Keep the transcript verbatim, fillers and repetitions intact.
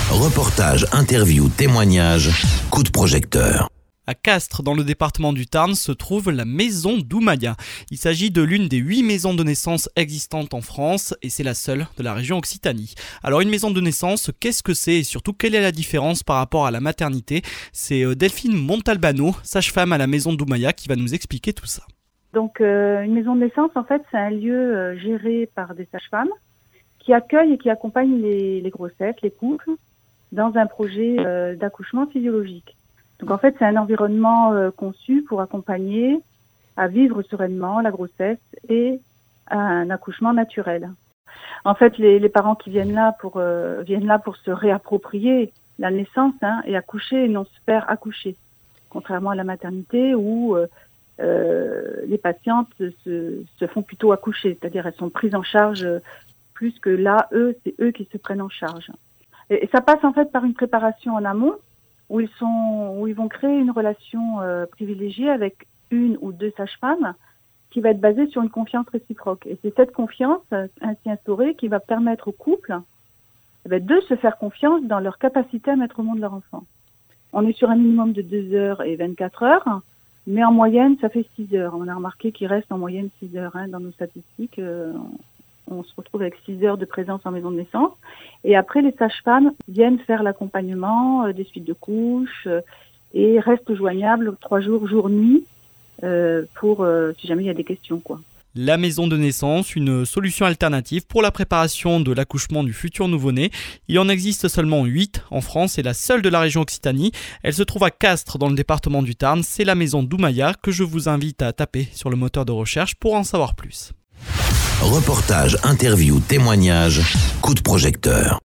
Reportage, interview, témoignage, coup de projecteur. À Castres, dans le département du Tarn, se trouve la maison d'Oumaya. Il s'agit de l'une des huit maisons de naissance existantes en France et c'est la seule de la région Occitanie. Alors une maison de naissance, qu'est-ce que c'est et surtout quelle est la différence par rapport à la maternité? C'est Delphine Montalbano, sage-femme à la maison d'Oumaya, qui va nous expliquer tout ça. Donc euh, une maison de naissance, en fait, c'est un lieu euh, géré par des sages-femmes qui accueillent et qui accompagnent les, les grossesses, les couples, dans un projet euh, d'accouchement physiologique. Donc en fait, c'est un environnement euh, conçu pour accompagner à vivre sereinement la grossesse et à un accouchement naturel. En fait, les, les parents qui viennent là pour euh, viennent là pour se réapproprier la naissance hein, et accoucher et non se faire accoucher, contrairement à la maternité où euh, euh, les patientes se, se font plutôt accoucher, c'est-à-dire elles sont prises en charge plus que là, eux, c'est eux qui se prennent en charge. Et, et ça passe en fait par une préparation en amont. Où ils sont, où ils vont créer une relation euh, privilégiée avec une ou deux sages-femmes qui va être basée sur une confiance réciproque. Et c'est cette confiance euh, ainsi instaurée qui va permettre au couple eh bien, de se faire confiance dans leur capacité à mettre au monde leur enfant. On est sur un minimum de deux heures et vingt-quatre heures, mais en moyenne, ça fait six heures. On a remarqué qu'il reste en moyenne six heures hein, dans nos statistiques. Euh, on se retrouve avec six heures de présence en maison de naissance. Et après, les sages-femmes viennent faire l'accompagnement euh, des suites de couches euh, et restent joignables trois jours, jour-nuit, euh, pour euh, si jamais il y a des questions, quoi. La maison de naissance, une solution alternative pour la préparation de l'accouchement du futur nouveau-né. Il en existe seulement huit en France et la seule de la région Occitanie. Elle se trouve à Castres dans le département du Tarn. C'est la maison d'Oumaya que je vous invite à taper sur le moteur de recherche pour en savoir plus. Reportage, interview, témoignage, coup de projecteur.